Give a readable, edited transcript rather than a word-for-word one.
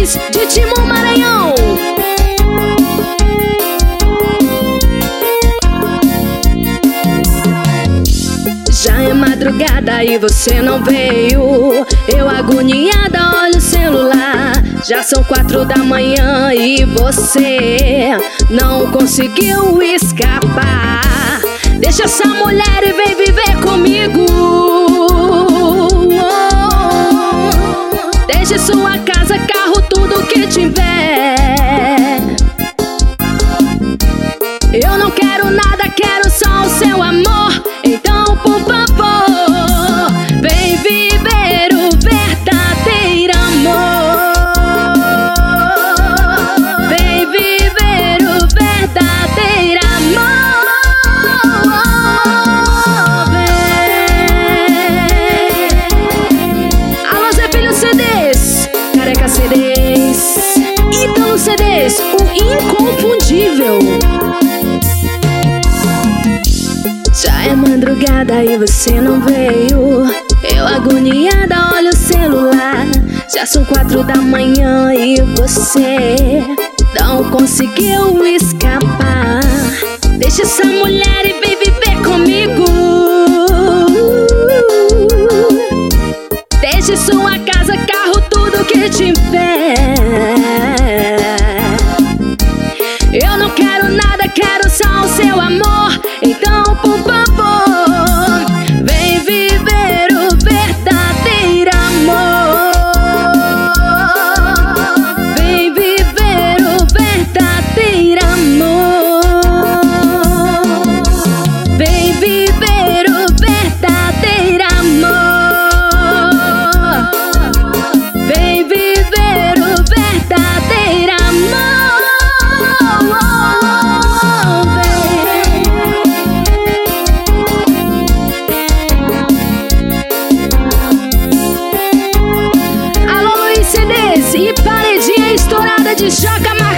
CDs de Timon Maranhão. Já é madrugada e você não veio. Eu agoniada olho o celular. Já são 4 da manhã e você não conseguiu escapar. Deixa essa mulher e vem viver comigo. Deixe sua casa, carro, tudo que tiver. Eu não quero nada, quero só o seu amor. Então, por favor, vem viver o verdadeiro amor. Vem viver o verdadeiro amor. Vem. Alô, Zé Filho CDs, Careca CDs, Ítalo CDs, o inconfundível. Já é madrugada e você não veio. Eu agoniada olho o celular. Já são 4 da manhã e você não conseguiu escapar. Deixa essa mulher e vem viver comigo. Deixe sua casa, carro, tudo que tiver. Eu não quero nada, quero só o seu amor. Então, por favor, vem viver o verdadeiro amor. Vem viver o verdadeiro amor. Vem viver o verdadeiro amor. Vem viver o verdadeiro amor. E paredinha estourada de Joca Martins.